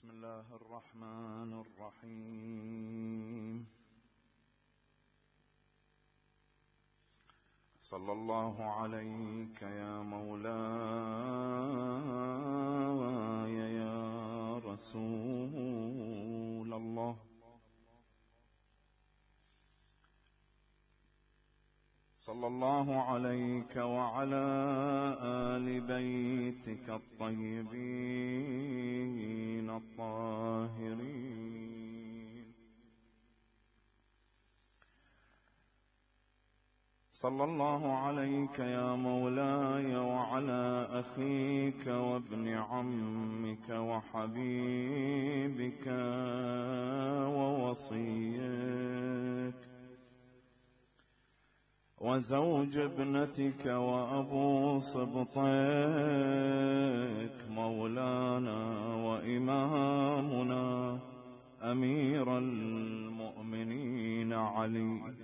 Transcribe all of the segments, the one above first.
بسم الله الرحمن الرحيم. صلى الله عليك يا مولاي يا رسول الله. صلى الله عليك وعلى آل بيتك الطيبين الطاهرين. صلى الله عليك يا مولاي وعلى أخيك وابن عمك وحبيبك ووصيك وزوج ابنتك وأبو صبطيك مولانا وإمامنا أمير المؤمنين علي،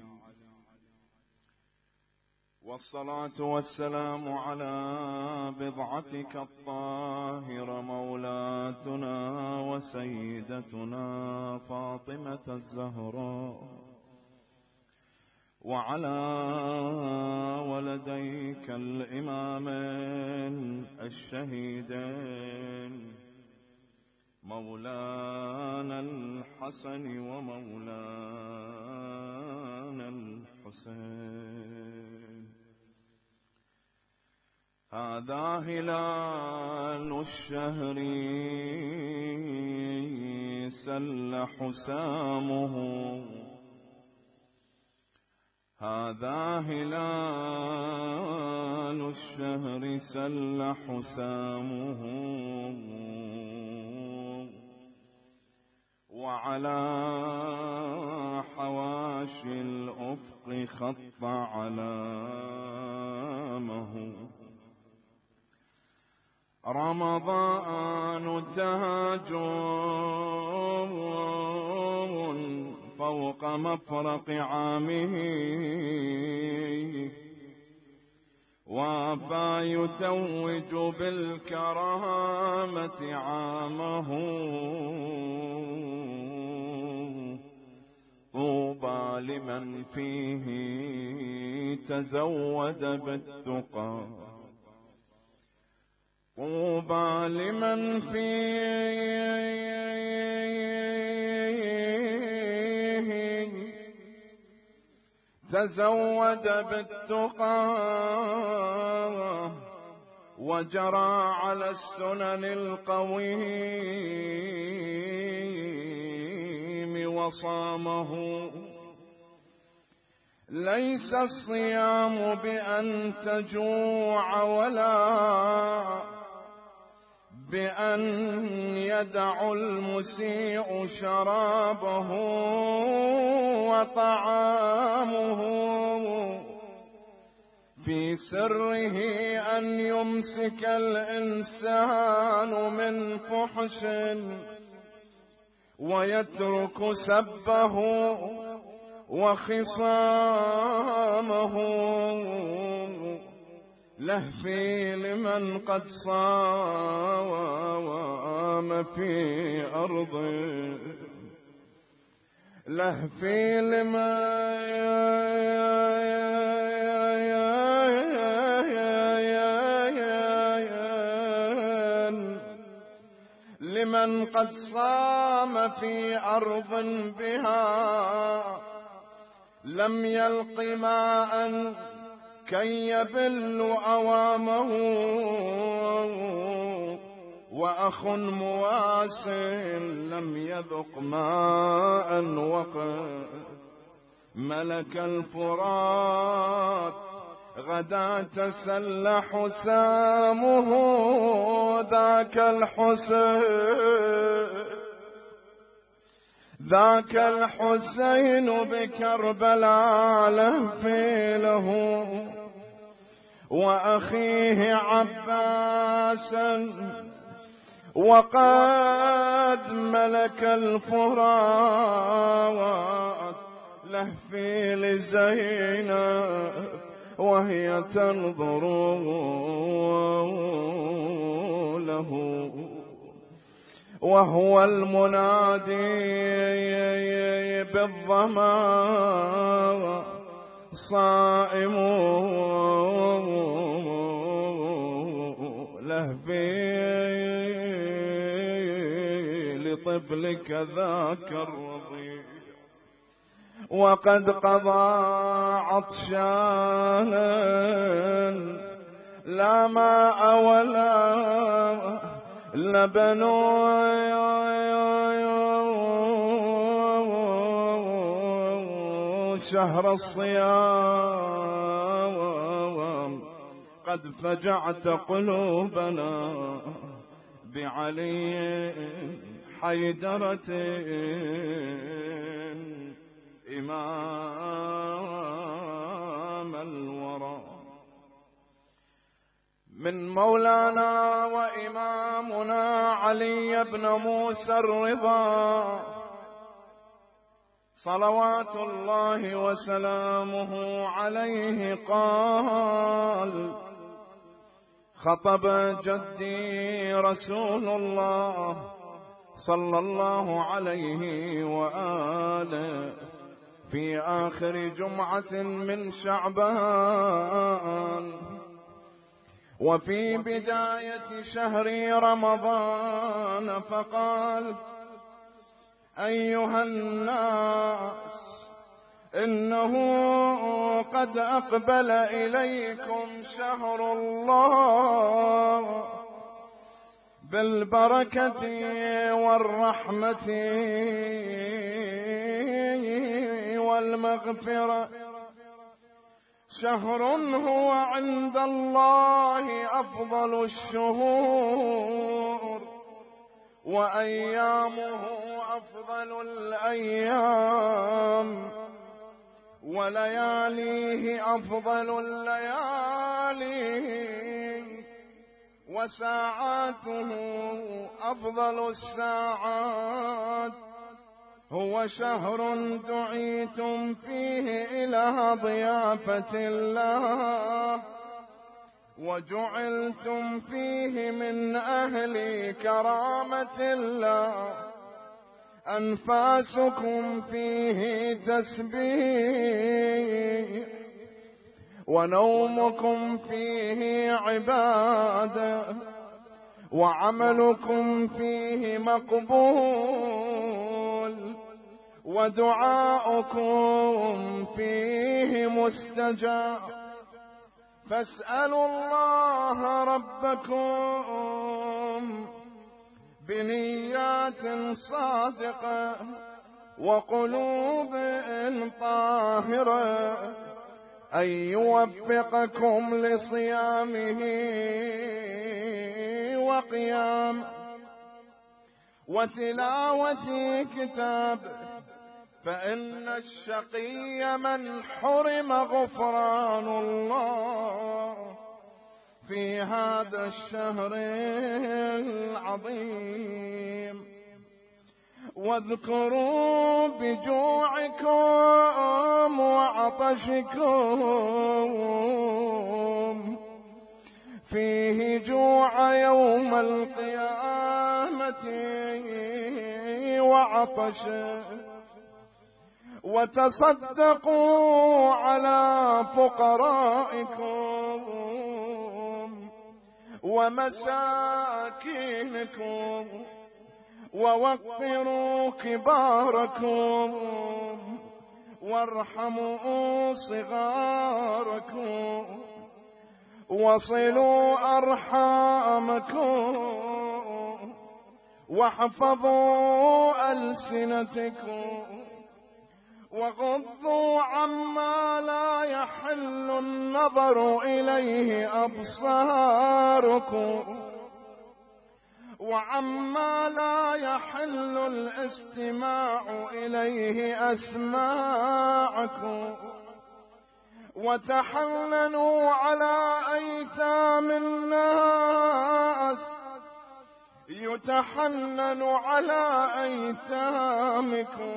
والصلاة والسلام على بضعتك الطاهرة مولاتنا وسيدتنا فاطمة الزهراء، وعلى ولديك الإمامين الشهيدين مولانا الحسن ومولانا الحسين. هذا هلال الشهر سل حسامه، هذا هلال الشهر سل حسامه، وعلى حواشي الأفق خط علامه. رمضان تاج فوق مفرق عامه، وافى يتوج بالكرامة عامه. طوبى لمن فيه تزود بالتقى، طوبى لمن فيه تزود بالتقى وجرى على السنن القويم وصامه. ليس الصيام بأن تجوع ولا بأن يدع المسيء شرابه وطعامه، في سره أن يمسك الإنسان من فحش ويترك سبه وخصامه. لهفي لمن قد صام في أرضه، لهفي لمن قد صام في أرض بها لم يلق ماء كي يبل أوامه. وأخ مواس لم يذق ماء وقد ملك الفرات غدا تسل حسامه. ذاك الحسين بكربلاء لهفي له، وأخيه عباسا وقد ملك الفرات. لهفي لزينب وهي تنظر له، وهو المنادي بالظما صائم لهفي لطفلك ذاك الرضيع، وقد قضى عطشانا لا ماء ولا لبن شهر الصيام قد فجعت قلوبنا بعلي حيدرة إمام الورى. من مولانا وإمامنا علي بن موسى الرضا صلوات الله وسلامه عليه قال: خطب جدي رسول الله صلى الله عليه وآله في آخر جمعة من شعبان وفي بداية شهر رمضان، فقال: أيها الناس، إنه قد أقبل إليكم شهر الله بالبركة والرحمة والمغفرة، شهر هو عند الله أفضل الشهور، وأيامه أفضل الأيام، ولياليه أفضل الليالي، وساعاته أفضل الساعات. هو شهر دعيتم فيه إلى ضيافة الله، وجعلتم فيه من أهل كرامة الله، أنفاسكم فيه تسبيح، ونومكم فيه عبادة، وعملكم فيه مقبول، ودعاؤكم فيه مستجاب. فاسألوا الله ربكم بنيات صادقة وقلوب طاهرة أن يوفقكم لصيامه وقيام وتلاوة كتابه، فإن الشقي من حرم غفران الله في هذا الشهر العظيم. واذكروا بجوعكم وعطشكم فيه جوع يوم القيامة وعطشه، وتصدقوا على فقرائكم ومساكينكم، ووقروا كباركم وارحموا صغاركم، وصلوا أرحامكم، واحفظوا ألسنتكم، وغضوا عما لا يحل النظر إليه أبصاركم، وعما لا يحل الاستماع إليه أسماعكم، وتحننوا على أيتام الناس يتحنن على أيتامكم،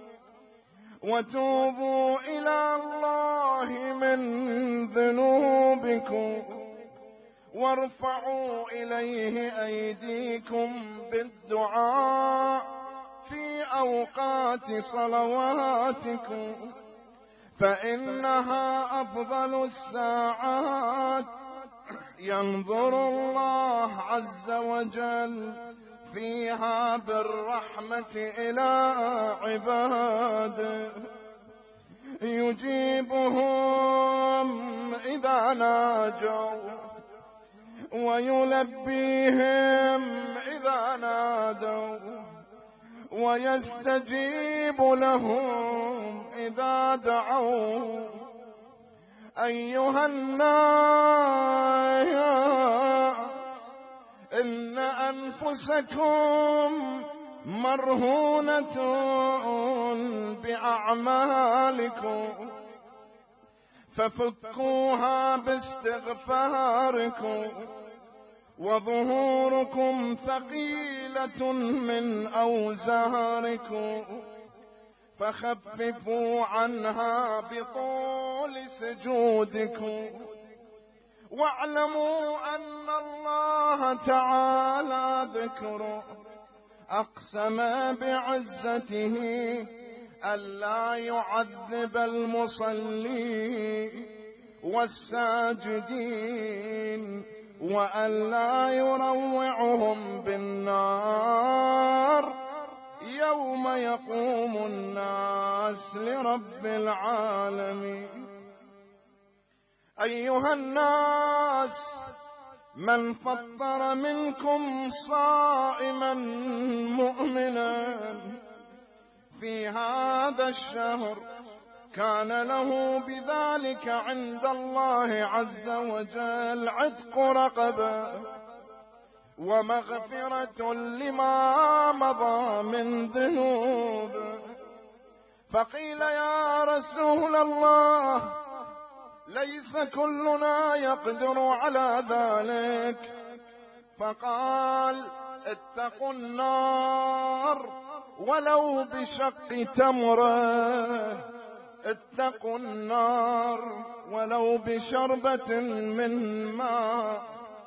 وتوبوا إلى الله من ذنوبكم، وارفعوا إليه أيديكم بالدعاء في أوقات صلواتكم، فإنها أفضل الساعات ينظر الله عز وجل فيها بالرحمة إلى عباده، يجيبهم إذا ناجوا ويلبيهم إذا نادوا ويستجيب لهم إذا دعوا. أيها الناس إن أنفسكم مرهونة بأعمالكم، ففكوها باستغفاركم، وظهوركم ثقيلة من أوزاركم، فخففوا عنها بطول سجودكم. واعلموا أن الله تعالى ذكره أقسم بعزته ألا يعذب المصلين والساجدين، وألا يروعهم بالنار يوم يقوم الناس لرب العالمين. أيها الناس من فطر منكم صائما مؤمنا في هذا الشهر كان له بذلك عند الله عز وجل عتق رقبة ومغفرة لما مضى من ذنوب. فقيل يا رسول الله ليس كلنا يقدر على ذلك، فقال اتقوا النار ولو بشق تمرة، اتقوا النار ولو بشربة من ماء.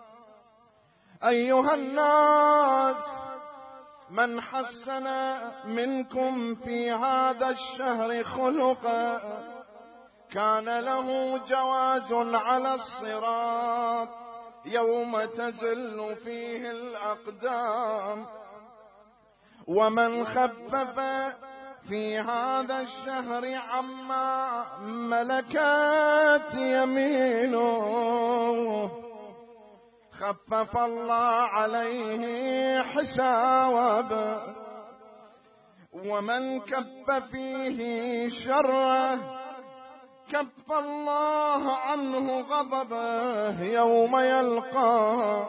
أيها الناس من حسن منكم في هذا الشهر خلقا كان له جواز على الصراط يوم تزل فيه الأقدام، ومن خفف في هذا الشهر عما ملكت يمينه خفف الله عليه حسابه، ومن كف فيه شره كف الله عنه غضبه يوم يلقاه،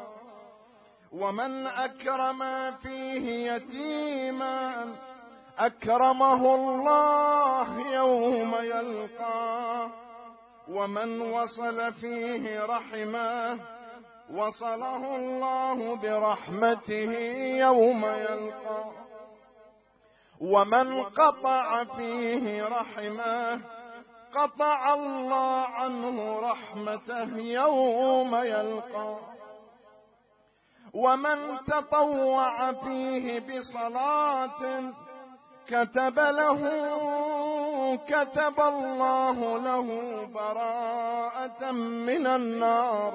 ومن أكرم فيه يتيما أكرمه الله يوم يلقاه، ومن وصل فيه رحمه وصله الله برحمته يوم يلقاه، ومن قطع فيه رحمه قطع الله عنه رحمته يوم يلقاه، ومن تطوع فيه بصلاة كتب الله له براءة من النار،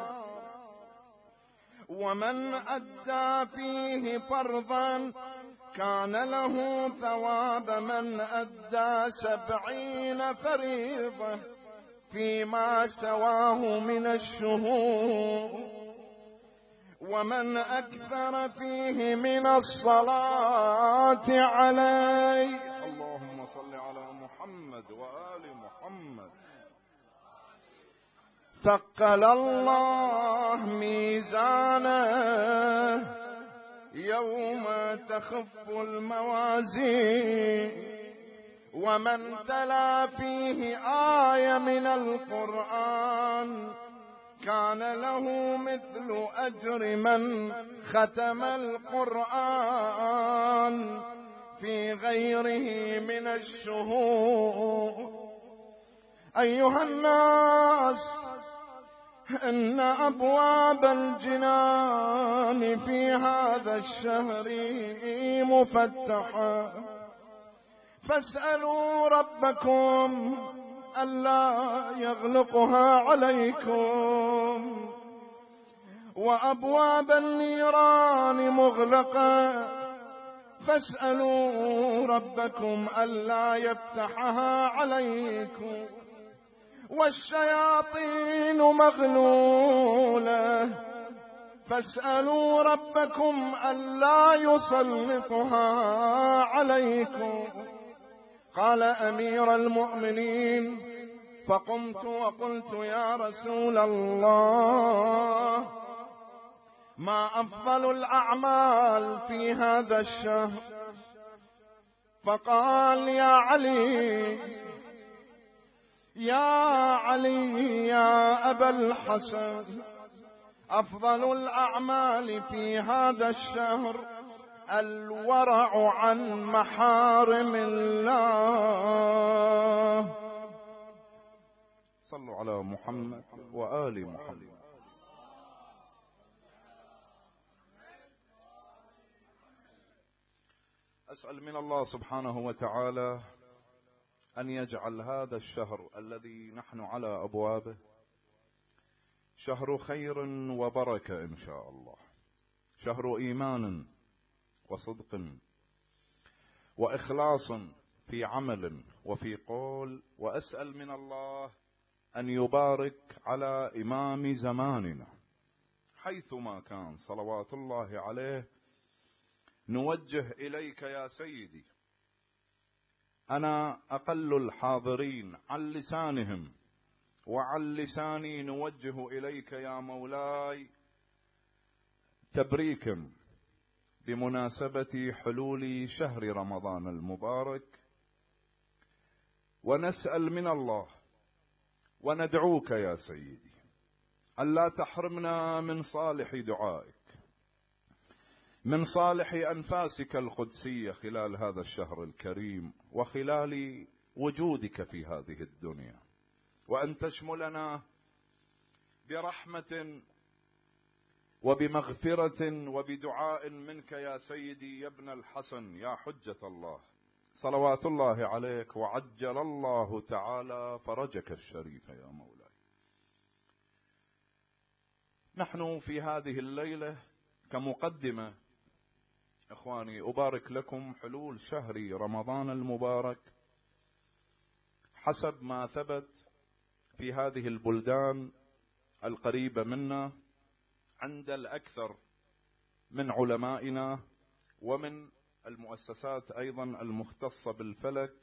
ومن أدى فيه فرضا كان له ثواب من أدى 70 فريضة فيما سواه من الشهور، ومن أكثر فيه من الصلاة عليه اللهم صل على محمد وآل محمد ثقل الله ميزانه يوم تخف الموازين، ومن تلا فيه آية من القرآن كان له مثل أجر من ختم القرآن في غيره من الشهور. أيها الناس إن أبواب الجنان في هذا الشهر مفتحة، فاسألوا ربكم ألا يغلقها عليكم. وأبواب النيران مغلقة، فاسألوا ربكم ألا يفتحها عليكم. والشياطين مغلولة، فاسألوا ربكم ألا يسلطها عليكم. قال أمير المؤمنين: فقمت وقلت: يا رسول الله، ما أفضل الأعمال في هذا الشهر؟ فقال: يا علي يا أبا الحسن، أفضل الأعمال في هذا الشهر الورع عن محارم الله. صلوا على محمد وآل محمد. أسأل من الله سبحانه وتعالى أن يجعل هذا الشهر الذي نحن على أبوابه شهر خير وبركة إن شاء الله، شهر إيمان وصدق وإخلاص في عمل وفي قول. وأسأل من الله أن يبارك على إمام زماننا حيثما كان صلوات الله عليه. نوجه إليك يا سيدي، أنا أقل الحاضرين عن لسانهم وعن لساني، نوجه إليك يا مولاي تبريكا بمناسبة حلول شهر رمضان المبارك، ونسأل من الله وندعوك يا سيدي ألا تحرمنا من صالح دعائك، من صالح أنفاسك القدسية خلال هذا الشهر الكريم وخلال وجودك في هذه الدنيا، وأن تشملنا برحمة وبمغفرة وبدعاء منك يا سيدي يا ابن الحسن يا حجة الله، صلوات الله عليك، وعجل الله تعالى فرجك الشريف يا مولاي. نحن في هذه الليلة كمقدمة إخواني أبارك لكم حلول شهر رمضان المبارك حسب ما ثبت في هذه البلدان القريبة منا عند الأكثر من علمائنا ومن المؤسسات أيضا المختصة بالفلك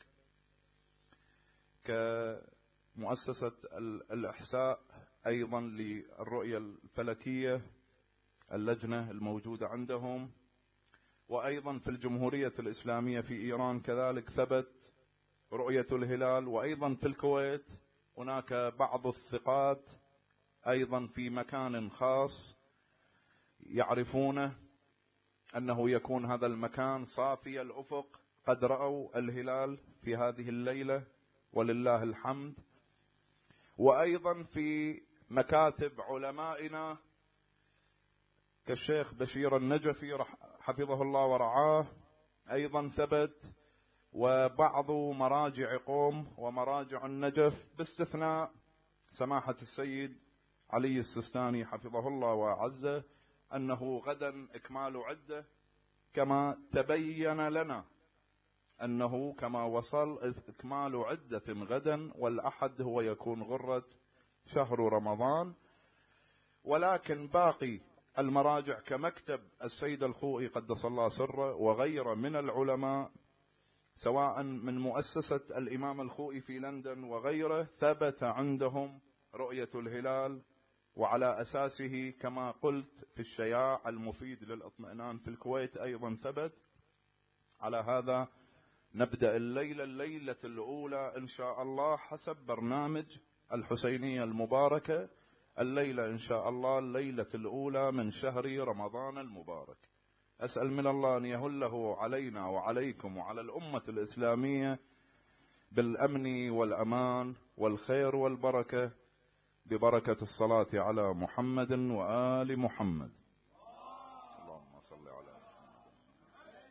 كمؤسسة الإحساء أيضا للرؤية الفلكية، اللجنة الموجودة عندهم، وأيضا في الجمهورية الإسلامية في إيران كذلك ثبت رؤية الهلال، وأيضا في الكويت هناك بعض الثقات أيضا في مكان خاص يعرفونه أنه يكون هذا المكان صافي الأفق، قد رأوا الهلال في هذه الليلة ولله الحمد. وأيضا في مكاتب علمائنا كالشيخ بشير النجفي حفظه الله ورعاه أيضا ثبت، وبعض مراجع قوم ومراجع النجف باستثناء سماحة السيد علي السستاني حفظه الله وأعزه أنه غدا إكمال عدة، كما تبين لنا أنه كما وصل إكمال عدة غدا، والأحد هو يكون غرة شهر رمضان. ولكن باقي المراجع كمكتب السيد الخوئي قدس الله سره وغيره من العلماء سواء من مؤسسة الإمام الخوئي في لندن وغيره ثبت عندهم رؤية الهلال، وعلى أساسه كما قلت في الشياع المفيد للإطمئنان في الكويت أيضا ثبت. على هذا نبدأ الليلة الأولى إن شاء الله حسب برنامج الحسينية المباركة، الليلة إن شاء الله الليلة الأولى من شهر رمضان المبارك. أسأل من الله أن يهله علينا وعليكم وعلى الأمة الإسلامية بالأمن والأمان والخير والبركة ببركة الصلاة على محمد وآل محمد. اللهم صل على محمد.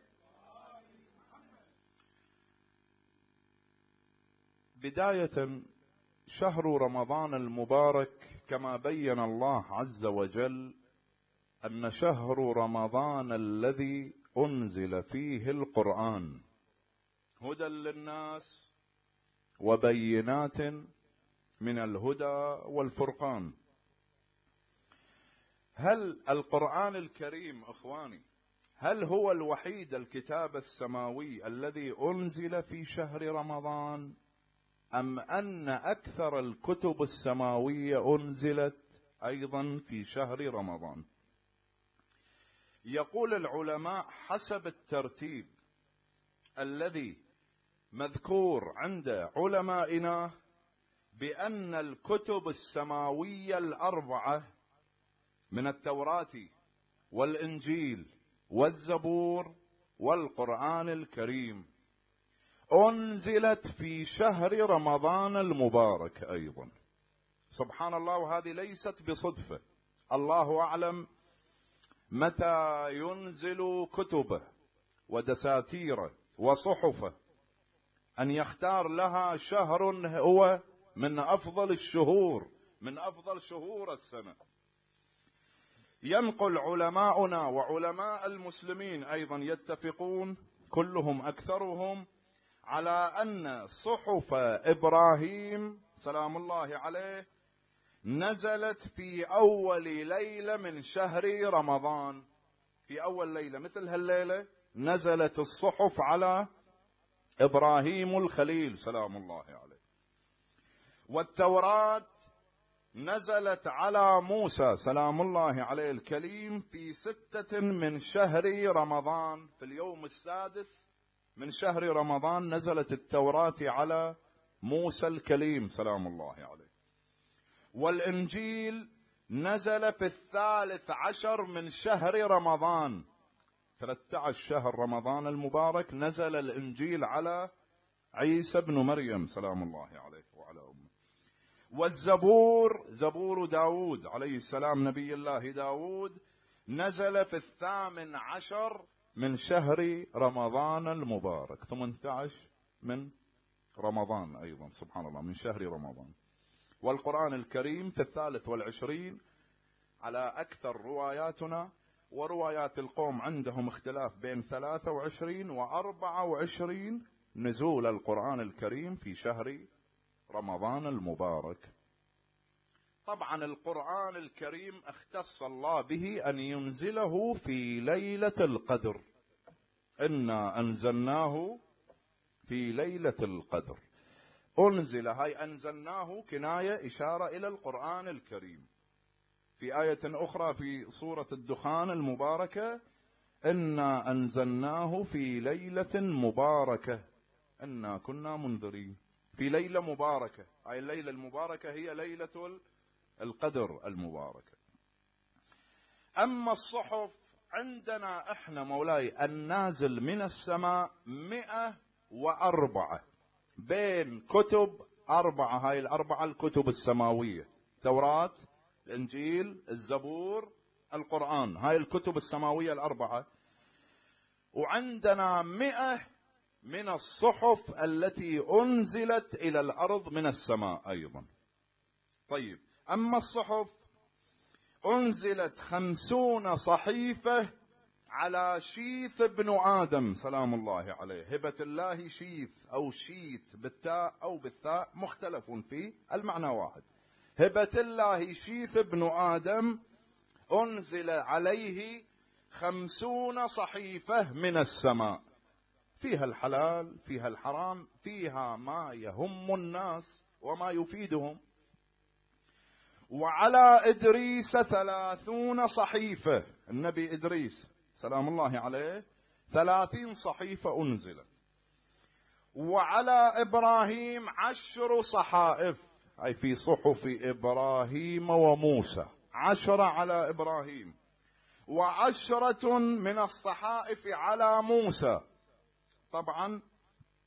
بداية، شهر رمضان المبارك كما بين الله عز وجل أن شهر رمضان الذي أنزل فيه القرآن هدى للناس وبينات من الهدى والفرقان. هل القرآن الكريم أخواني هل هو الوحيد الكتاب السماوي الذي أنزل في شهر رمضان، أم أن أكثر الكتب السماوية أنزلت أيضا في شهر رمضان؟ يقول العلماء حسب الترتيب الذي مذكور عند علمائنا بأن الكتب السماوية الأربعة من التوراة والإنجيل والزبور والقرآن الكريم أنزلت في شهر رمضان المبارك أيضا. سبحان الله، وهذه ليست بصدفة. الله أعلم متى ينزل كتبه ودساتيره وصحفه أن يختار لها شهر هو من أفضل الشهور، من أفضل شهور السنة. ينقل علماؤنا وعلماء المسلمين أيضا يتفقون كلهم أكثرهم على أن صحف إبراهيم سلام الله عليه نزلت في أول ليلة من شهر رمضان. في أول ليلة مثل هالليلة نزلت الصحف على إبراهيم الخليل سلام الله عليه. والتوراة نزلت على موسى سلام الله عليه الكليم في 6 من شهر رمضان. في اليوم السادس من شهر رمضان نزلت التوراة على موسى الكليم سلام الله عليه. والإنجيل نزل في 13 من شهر رمضان. 13 شهر رمضان المبارك نزل الإنجيل على عيسى بن مريم سلام الله عليه وعلى أمه. والزبور زبور داود عليه السلام نبي الله داود نزل في 18 من شهر رمضان المبارك. 18 من رمضان أيضا سبحان الله من شهر رمضان. والقرآن الكريم في 23 على أكثر رواياتنا، وروايات القوم عندهم اختلاف بين 23 و24 نزول القرآن الكريم في شهر رمضان المبارك. طبعا القرآن الكريم اختص الله به أن ينزله في ليلة القدر. إنا أنزلناه في ليلة القدر. أنزل، هاي أنزلناه كناية إشارة إلى القرآن الكريم. في آية أخرى في سورة الدخان المباركة إنا أنزلناه في ليلة مباركة إنا كنا منذرين. في ليلة مباركة، هاي الليلة المباركة هي ليلة القدر المباركة. أما الصحف عندنا إحنا مولاي النازل من السماء 104 بين كتب 4. هاي 4 الكتب السماوية: توراة، الإنجيل، الزبور، القرآن. هاي الكتب السماوية 4. وعندنا 100 من الصحف التي أنزلت إلى الأرض من السماء أيضا. طيب، أما الصحف أنزلت 50 صحيفة على شيث بن آدم سلام الله عليه. هبة الله شيث أو شيث بالتاء أو بالثاء مختلف في المعنى واحد. هبة الله شيث بن آدم أنزل عليه 50 صحيفة من السماء، فيها الحلال فيها الحرام، فيها ما يهم الناس وما يفيدهم. وعلى إدريس 30 صحيفة، النبي إدريس سلام الله عليه 30 صحيفة أنزلت. وعلى إبراهيم 10 صحائف، أي في صحف إبراهيم وموسى 10 على إبراهيم، و10 من الصحائف على موسى. طبعا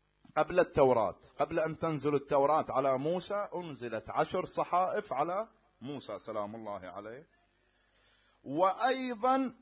قبل التوراة، قبل أن تنزل التوراة على موسى أنزلت 10 صحائف على موسى سلام الله عليه. وأيضا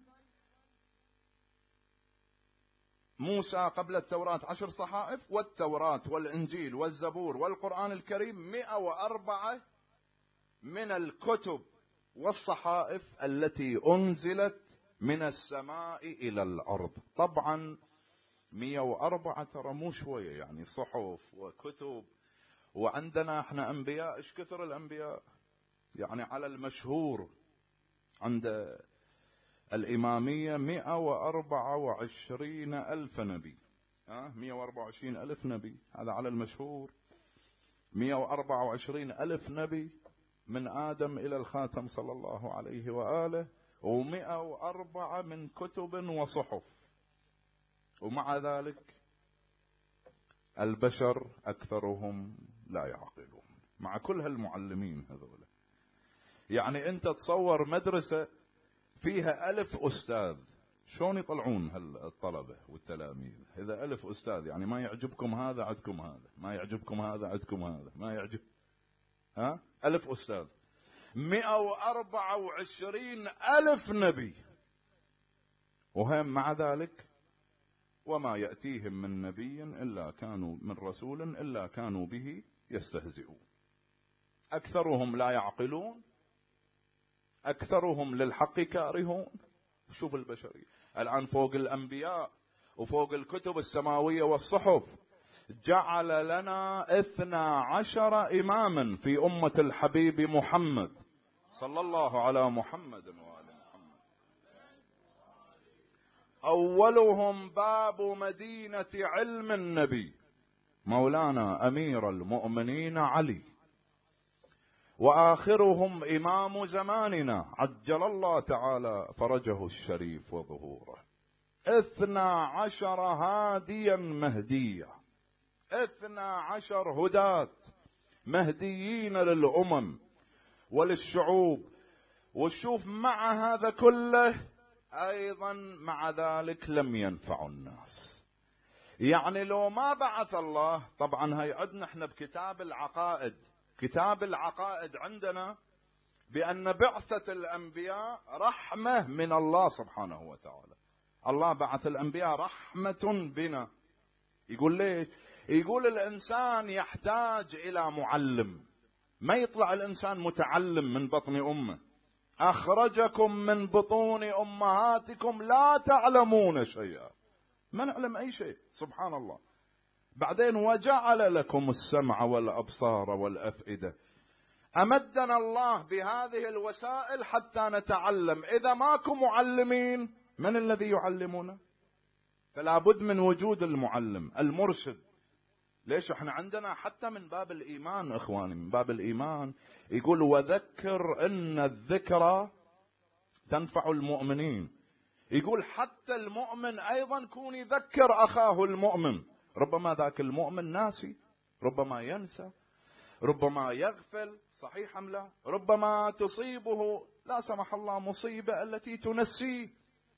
موسى قبل التوراة 10 صحائف، والتوراة والإنجيل والزبور والقرآن الكريم 104 من الكتب والصحائف التي أنزلت من السماء إلى الأرض. طبعا 104 ترى مو شوية، يعني صحف وكتب. وعندنا احنا أنبياء، ايش كثر الأنبياء، يعني على المشهور عند الإمامية 124 ألف نبي. 124 ألف نبي، هذا على المشهور. 124 ألف نبي من آدم إلى الخاتم صلى الله عليه وآله، و104 من كتب وصحف. ومع ذلك البشر أكثرهم لا يعقلون، مع كل هالمعلمين هذول. يعني أنت تصور مدرسة فيها 1000 أستاذ، شلون يطلعون هالطلبة والتلاميذ؟ إذا 1000 أستاذ يعني ما يعجبكم هذا عندكم هذا، ما يعجبكم هذا عندكم هذا، ما يعجب 1000 أستاذ، 124 ألف نبي. وهم مع ذلك وما يأتيهم من نبي إلا كانوا من رسول إلا كانوا به يستهزئون. أكثرهم لا يعقلون، أكثرهم للحق كارهون. شوف البشرية الآن فوق الأنبياء وفوق الكتب السماوية والصحف، جعل لنا 12 إماما في أمة الحبيب محمد صلى الله على محمد وآل محمد. أولهم باب مدينة علم النبي مولانا أمير المؤمنين علي، وآخرهم إمام زماننا عجل الله تعالى فرجه الشريف وظهوره. 12 هاديا مهديا، 12 هداة مهديين للأمم وللشعوب. وشوف مع هذا كله أيضا مع ذلك لم ينفعوا الناس. يعني لو ما بعث الله، طبعا هي عندنا احنا بكتاب العقائد، كتاب العقائد عندنا بأن بعثة الأنبياء رحمة من الله سبحانه وتعالى. الله بعث الأنبياء رحمة بنا. يقول ليش؟ يقول الإنسان يحتاج إلى معلم، ما يطلع الإنسان متعلم من بطن أمه. أخرجكم من بطون أمهاتكم لا تعلمون شيئا، ما نعلم أي شيء سبحان الله. بعدين وجعل لكم السمع والأبصار والأفئدة. أمدنا الله بهذه الوسائل حتى نتعلم. إذا ماكو معلمين من الذي يعلمنا؟ فلا بد من وجود المعلم المرشد. ليش احنا عندنا حتى من باب الإيمان إخواني، من باب الإيمان يقول وذكر إن الذكرى تنفع المؤمنين. يقول حتى المؤمن أيضا كون يذكر أخاه المؤمن. ربما ذاك المؤمن ناسي، ربما ينسى، ربما يغفل، صحيح أم لا؟ ربما تصيبه لا سمح الله مصيبة التي تنسيه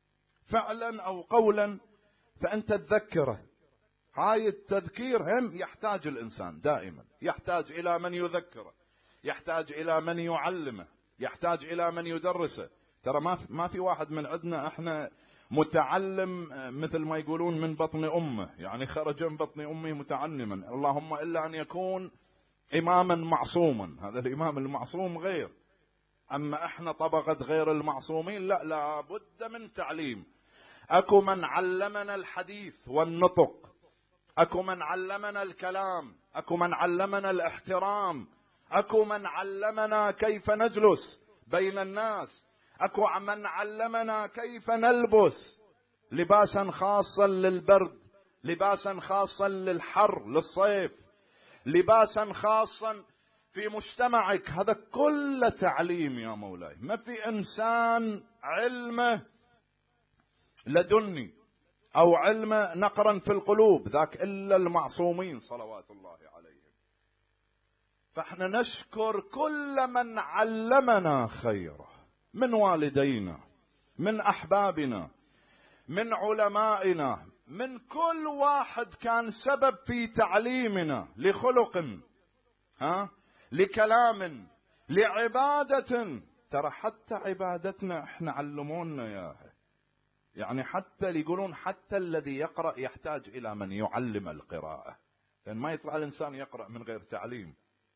فعلا أو قولا، فأنت تذكره. هاي التذكير هم يحتاج الإنسان دائما، يحتاج إلى من يذكره، يحتاج إلى من يعلمه، يحتاج إلى من يدرسه. ترى ما في واحد من عندنا احنا متعلم مثل ما يقولون من بطن أمه، يعني خرج من بطن أمه متعلما، اللهم إلا أن يكون إماما معصوما. هذا الإمام المعصوم غير، أما احنا طبقة غير المعصومين لا بد من تعليم. أكو من علمنا الحديث والنطق، أكو من علمنا الكلام، أكو من علمنا الاحترام، أكو من علمنا كيف نجلس بين الناس، أكو من علمنا كيف نلبس لباسا خاصا للبرد، لباسا خاصا للحر للصيف، لباسا خاصا في مجتمعك. هذا كله تعليم يا مولاي. ما في إنسان علمه لدني أو علمه نقرا في القلوب ذاك إلا المعصومين صلوات الله عليهم. فاحنا نشكر كل من علمنا خيرا، من والدينا، من أحبابنا، من علمائنا، من كل واحد كان سبب في تعليمنا لخلق، لكلام، لعبادة. ترى حتى عبادتنا احنا علمونا اياها، يعني حتى اللي يقولون حتى الذي يقرأ يحتاج إلى من يعلم القراءة، لأن ما يطلع الإنسان يقرأ من غير تعليم.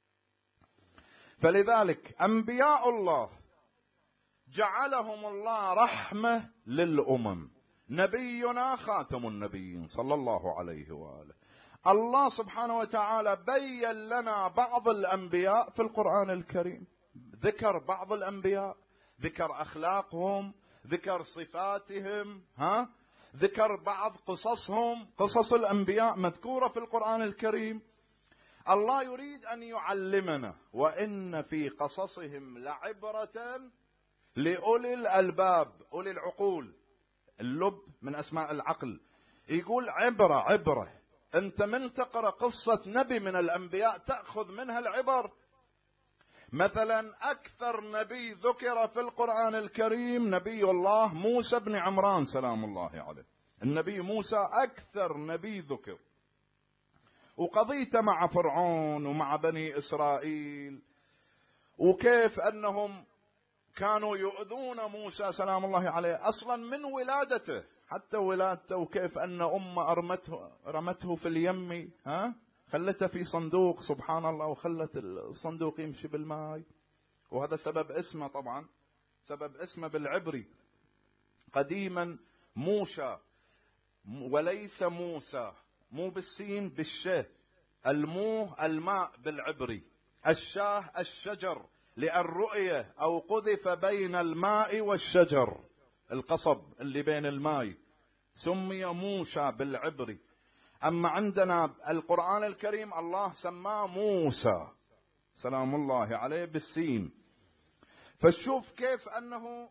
فلذلك أنبياء الله جعلهم الله رحمة للأمم. نبينا خاتم النبيين صلى الله عليه وآله. الله سبحانه وتعالى بين لنا بعض الأنبياء في القرآن الكريم، ذكر بعض الأنبياء، ذكر أخلاقهم، ذكر صفاتهم، ذكر بعض قصصهم. قصص الأنبياء مذكورة في القرآن الكريم. الله يريد أن يعلمنا: وإن في قصصهم لعبرة لأولي الألباب. أولي العقول، اللب من أسماء العقل. يقول عبرة. أنت من تقرأ قصة نبي من الأنبياء تأخذ منها العبر. مثلا أكثر نبي ذكر في القرآن الكريم نبي الله موسى بن عمران سلام الله عليه. النبي موسى أكثر نبي ذكر، وقضيته مع فرعون ومع بني إسرائيل، وكيف أنهم كانوا يؤذون موسى سلام الله عليه أصلا من ولادته، حتى ولادته، وكيف أن أمه رمته في اليم، خلته في صندوق سبحان الله، وخلت الصندوق يمشي بالماء. وهذا سبب اسمه، طبعا سبب اسمه بالعبري قديما موشى، وليس موسى، مو بالسين بالشاه. الموه الماء بالعبري، الشاه الشجر، لأن رؤية أو قذف بين الماء والشجر، القصب اللي بين الماء سمي موشى بالعبري. أما عندنا القرآن الكريم الله سماه موسى سلام الله عليه بالسين. فشوف كيف أنه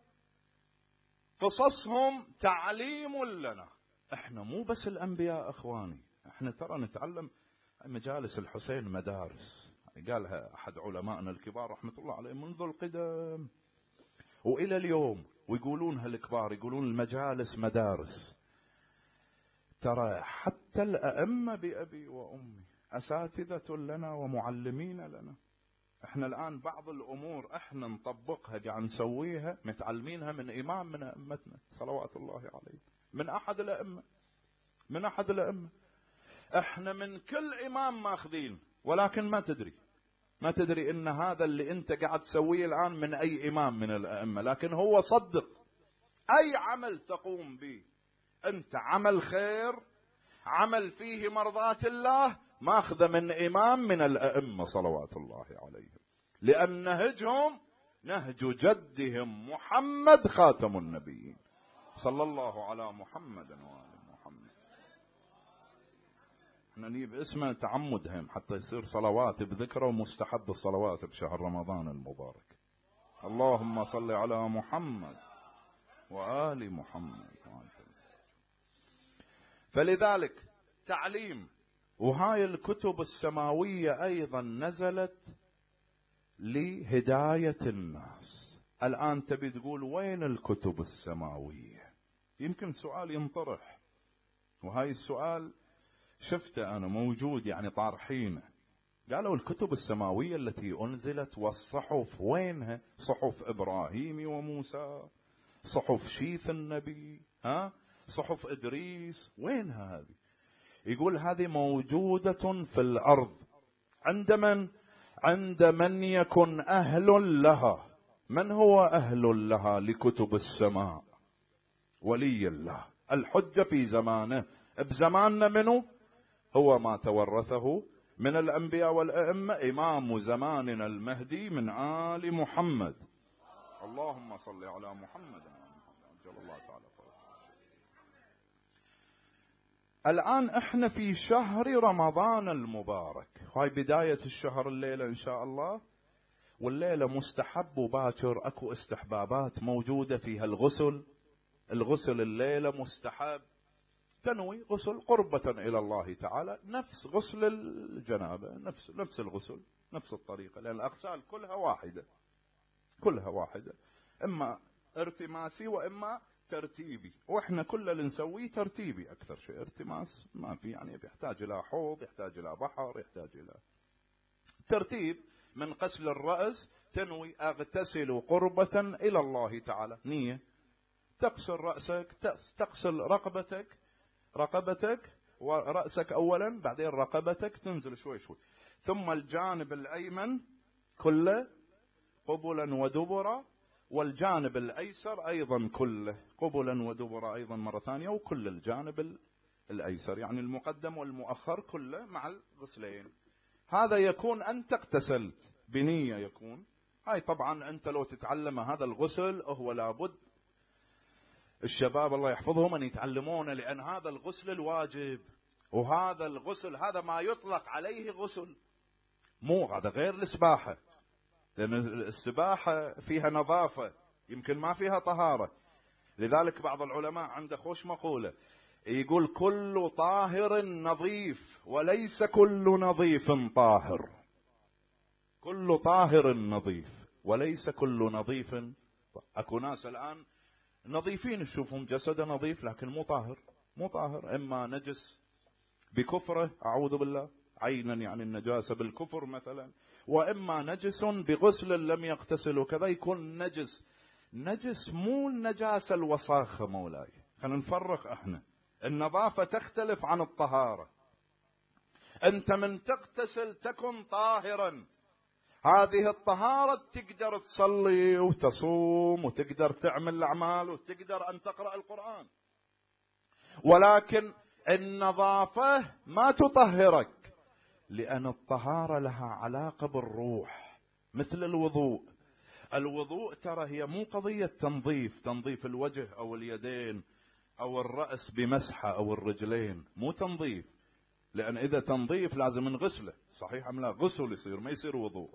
قصصهم تعليم لنا. احنا مو بس الأنبياء أخواني، احنا ترى نتعلم. مجالس الحسين مدارس، قالها أحد علمائنا الكبار رحمة الله عليه منذ القدم وإلى اليوم، ويقولونها الكبار، يقولون المجالس مدارس. ترى حتى الأئمة بأبي وأمي أساتذة لنا ومعلمين لنا. احنا الآن بعض الأمور احنا نطبقها، قاعد نسويها، متعلمينها من إمام من أئمتنا صلوات الله عليه، من أحد الأئمة. احنا من كل إمام ماخذين، ولكن ما تدري ان هذا اللي انت قاعد تسويه الآن من أي إمام من الأئمة. لكن هو صدق أي عمل تقوم به أنت عمل خير، عمل فيه مرضاة الله، ماخذ من إمام من الأئمة صلوات الله عليهم، لأن نهجهم نهج جدهم محمد خاتم النبيين صلى الله على محمد وآل محمد. احنا نجيب اسمه تعمدهم حتى يصير صلوات بذكره، ومستحب الصلوات بشهر رمضان المبارك. اللهم صل على محمد وآل محمد. فلذلك تعليم. وهاي الكتب السماوية أيضا نزلت لهداية الناس. الآن تبي تقول وين الكتب السماوية؟ يمكن سؤال ينطرح، وهاي السؤال شفته أنا موجود، يعني طارحينه. قالوا الكتب السماوية التي أنزلت والصحف وينها؟ صحف إبراهيم وموسى، صحف شيث النبي، صحف إدريس، وين هذه؟ يقول هذه موجودة في الأرض. عند من يكن أهل لها. من هو أهل لها لكتب السماء؟ ولي الله، الحجة في زمانه. بزماننا منه هو ما تورثه من الأنبياء والأئمة إمام زماننا المهدي من آل محمد. اللهم صل على محمد عجل الله تعالى. الآن احنا في شهر رمضان المبارك، هاي بداية الشهر الليلة إن شاء الله. والليلة مستحب وباكر أكو استحبابات موجودة فيها الغسل الليلة مستحب، تنوي غسل قربة إلى الله تعالى، نفس غسل الجنابة، نفس الغسل، نفس الطريقة، لأن الأغسال كلها واحدة، إما ارتماسي وإما ترتيبي. واحنا كل اللي نسويه ترتيبي اكثر شيء، ارتماس ما في، يعني يحتاج الى حوض، يحتاج الى بحر، يحتاج الى ترتيب من غسل الرأس تنوي أغتسل قربة إلى الله تعالى، نية. تغسل رأسك، تغسل رقبتك ورأسك أولا، بعدين رقبتك، تنزل شوي شوي، ثم الجانب الأيمن كله قبلا ودبرا، والجانب الأيسر أيضا كله قبلا ودبرا أيضا مرة ثانية، وكل الجانب الأيسر، يعني المقدم والمؤخر كله مع الغسلين. هذا يكون أنت اغتسلت بنية يكون. هاي طبعا أنت لو تتعلم هذا الغسل هو لابد الشباب الله يحفظهم أن يتعلمونه، لأن هذا الغسل الواجب، وهذا الغسل هذا ما يطلق عليه غسل، مو هذا غير السباحة، لأن السباحة فيها نظافة يمكن ما فيها طهارة. لذلك بعض العلماء عنده خوش مقولة يقول كل طاهر نظيف وليس كل نظيف طاهر. كل طاهر نظيف وليس كل نظيف. اكو ناس الآن نظيفين نشوفهم جسده نظيف لكن مو طاهر، اما نجس بكفره اعوذ بالله عينا، يعني النجاسة بالكفر مثلا، واما نجس بغسل لم يغتسل، وكذا يكون نجس مو النجاسة الوساخة مولاي. خلينا نفرق، احنا النظافة تختلف عن الطهارة. انت من تغتسل تكن طاهرا، هذه الطهارة تقدر تصلي وتصوم وتقدر تعمل الأعمال وتقدر أن تقرأ القرآن، ولكن النظافة ما تطهرك، لأن الطهارة لها علاقة بالروح. مثل الوضوء ترى هي مو قضية تنظيف الوجه أو اليدين أو الرأس بمسحة أو الرجلين، مو تنظيف، لأن إذا تنظيف لازم نغسله، صحيح أم لا؟ غسل يصير، ما يصير وضوء.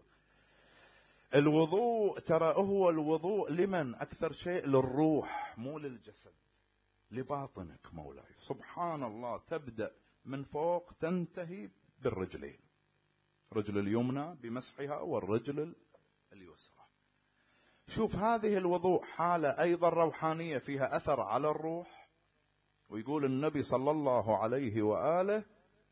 الوضوء ترى هو الوضوء لمن؟ أكثر شيء للروح مو للجسد، لباطنك مولاي. سبحان الله، تبدأ من فوق تنتهي بالرجلين، رجل اليمنى بمسحها والرجل اليسرى. شوف هذه الوضوء حالة أيضا روحانية فيها أثر على الروح. ويقول النبي صلى الله عليه وآله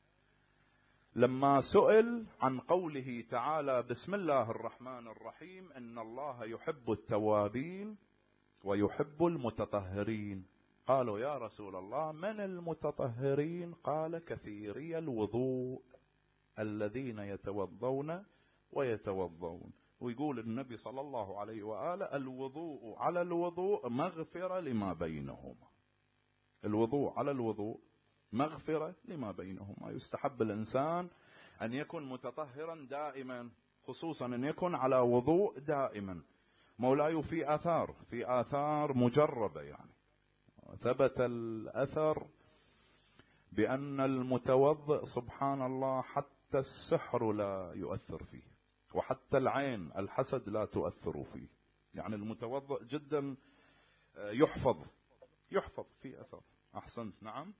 لما سئل عن قوله تعالى بسم الله الرحمن الرحيم إن الله يحب التوابين ويحب المتطهرين، قالوا يا رسول الله من المتطهرين؟ قال كثيري الوضوء الذين يتوضون ويتوضون. ويقول النبي صلى الله عليه وآله الوضوء على الوضوء مغفرة لما بينهما. الوضوء على الوضوء مغفرة لما بينهما. يستحب الإنسان أن يكون متطهرا دائما، خصوصا أن يكون على وضوء دائما مولاي. في آثار مجربة، يعني ثبت الأثر بأن المتوضئ سبحان الله حتى السحر لا يؤثر فيه، وحتى العين الحسد لا تؤثر فيه. يعني المتوضئ جدا يحفظ في أثر. أحسنت،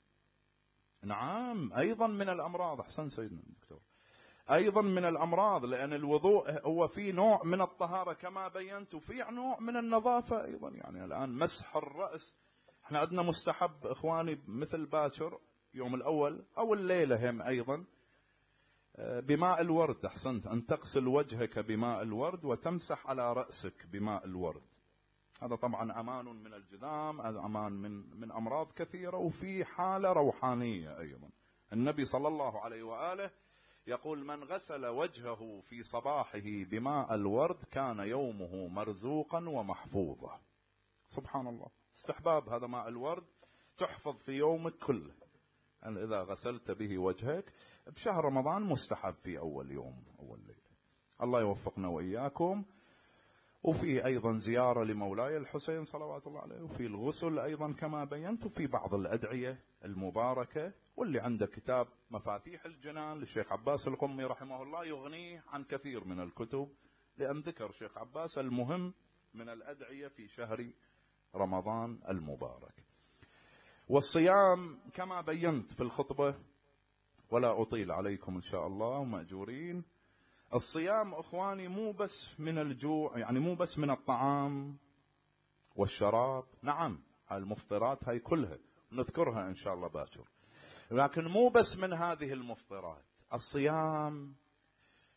نعم أيضا من الأمراض. أحسن سيدنا الدكتور، أيضا من الأمراض، لأن الوضوء هو في نوع من الطهارة كما بينت، وفي نوع من النظافة أيضا. يعني الآن مسح الرأس، احنا عندنا مستحب إخواني مثل باكر يوم الأول أو الليلة هم أيضا بماء الورد. أحسنت، أن تغسل وجهك بماء الورد وتمسح على رأسك بماء الورد. هذا طبعا أمان من الجذام، أمان من أمراض كثيرة، وفي حالة روحانية أيضا. النبي صلى الله عليه وآله يقول من غسل وجهه في صباحه بماء الورد كان يومه مرزوقا ومحفوظا. سبحان الله، استحباب هذا ماء الورد، تحفظ في يومك كله. يعني إذا غسلت به وجهك بشهر رمضان مستحب في أول يوم أول ليلة. الله يوفقنا وإياكم. وفي أيضا زيارة لمولاي الحسين صلوات الله عليه، وفي الغسل أيضا كما بينت، وفي بعض الأدعية المباركة. واللي عنده كتاب مفاتيح الجنان للشيخ عباس القمي رحمه الله يغنيه عن كثير من الكتب، لأن ذكر شيخ عباس المهم من الأدعية في شهر رمضان المبارك. والصيام كما بينت في الخطبة، ولا أطيل عليكم إن شاء الله ومأجورين. الصيام أخواني مو بس من الجوع، يعني مو بس من الطعام والشراب، نعم المفطرات هاي كلها نذكرها إن شاء الله باكر، لكن مو بس من هذه المفطرات. الصيام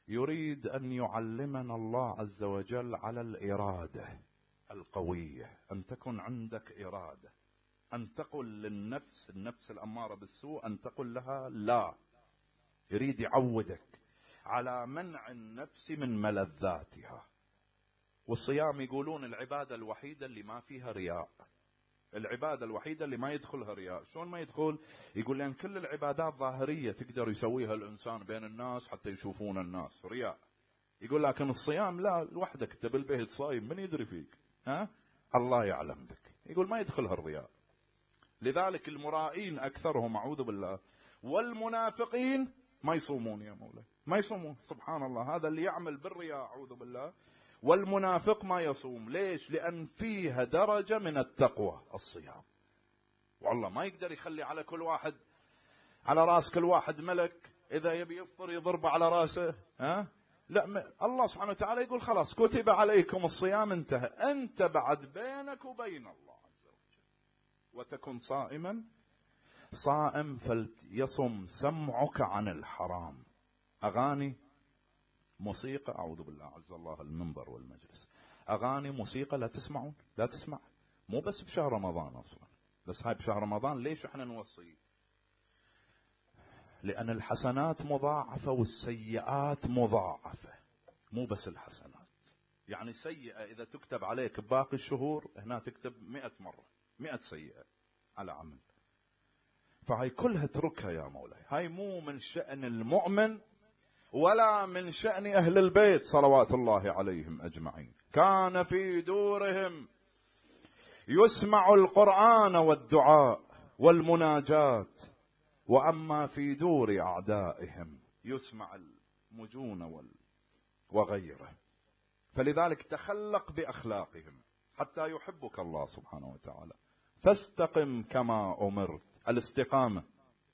يريد أن يعلمنا الله عز وجل على الإرادة القوية، أن تكن عندك إرادة، أن تقل للنفس، النفس الأمارة بالسوء، أن تقل لها لا. يريد يعودك على منع النفس من ملذاتها. والصيام يقولون العبادة الوحيدة اللي ما فيها رياء، العبادة الوحيدة اللي ما يدخلها رياء. شلون ما يدخل؟ يقول لأن كل العبادات ظاهرية تقدر يسويها الإنسان بين الناس حتى يشوفون الناس، رياء. يقول لكن الصيام لا، لوحدك انت بالبيت صايم، من يدري فيك؟ الله يعلم بك. يقول ما يدخلها الرياء. لذلك المرائين أكثرهم أعوذ بالله، والمنافقين ما يصومون يا مولاي، ما يصومون. سبحان الله، هذا اللي يعمل بالرياء أعوذ بالله. والمنافق ما يصوم. ليش؟ لأن فيها درجة من التقوى الصيام. والله ما يقدر يخلي على كل واحد، على راس كل واحد ملك إذا يبي يفطر يضرب على راسه. لا، الله سبحانه وتعالى يقول خلاص كتب عليكم الصيام، انتهى. أنت بعد بينك وبين الله عز وجل. وتكن صائما، صائم فليصم سمعك عن الحرام. أغاني، موسيقى، أعوذ بالله عز الله المنبر والمجلس، أغاني، موسيقى لا تسمعون، لا تسمع. مو بس بشهر رمضان أصلا، بس هاي بشهر رمضان ليش احنا نوصي؟ لأن الحسنات مضاعفة والسيئات مضاعفة، مو بس الحسنات. يعني سيئة إذا تكتب عليك باقي الشهور، هنا تكتب 100 مرة، 100 سيئة على عمل. فهاي كلها اتركها يا مولاي. هاي مو من شأن المؤمن ولا من شأن أهل البيت صلوات الله عليهم أجمعين. كان في دورهم يسمع القرآن والدعاء والمناجات، وأما في دور أعدائهم يسمع المجون وغيره. فلذلك تخلق بأخلاقهم حتى يحبك الله سبحانه وتعالى. فاستقم كما أمرت، الاستقامة.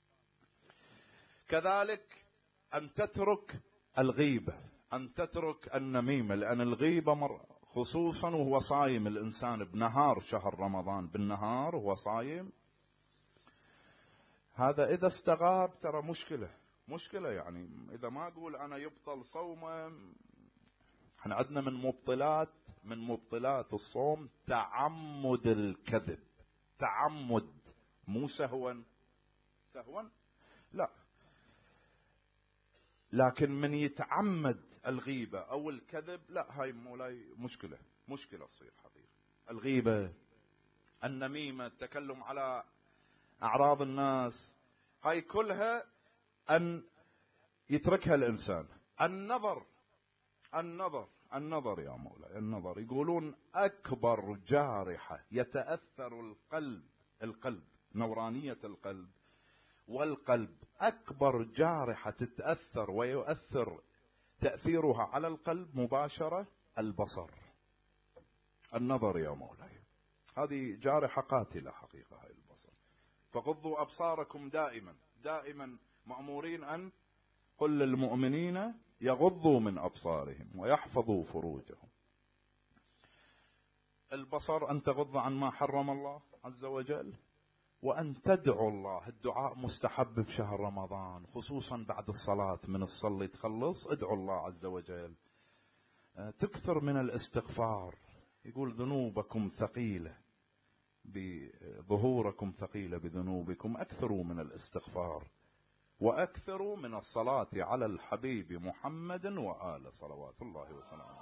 كذلك أن تترك الغيبة، أن تترك النميمة، لأن الغيبة خصوصا وهو صايم الإنسان بنهار شهر رمضان، بالنهار وهو صايم، هذا إذا استغاب ترى مشكلة. يعني إذا ما أقول أنا يبطل صومه، احنا عندنا من مبطلات الصوم تعمد الكذب. تعمد، مو سهوا لا، لكن من يتعمد الغيبة أو الكذب، لا، هاي مولاي مشكلة تصير حقيقة. الغيبة، النميمة، التكلم على أعراض الناس، هاي كلها أن يتركها الإنسان. النظر يا مولاي، النظر. يقولون أكبر جارحة يتأثر القلب، نورانية القلب والقلب، أكبر جارحة تتأثر ويؤثر تأثيرها على القلب مباشرة البصر، النظر يا مولاي. هذه جارحة قاتلة حقيقة هاي البصر. فغضوا أبصاركم دائما مأمورين أن قل للمؤمنين يغضوا من أبصارهم ويحفظوا فروجهم. البصر أن تغض عن ما حرم الله عز وجل، وأن تدعو الله. الدعاء مستحب بشهر رمضان، خصوصا بعد الصلاة، من الصلاة تخلص ادعو الله عز وجل. تكثر من الاستغفار. يقول ذنوبكم ثقيلة بظهوركم، ثقيلة بذنوبكم. أكثروا من الاستغفار، وأكثروا من الصلاة على الحبيب محمد وآله صلوات الله وسلامه.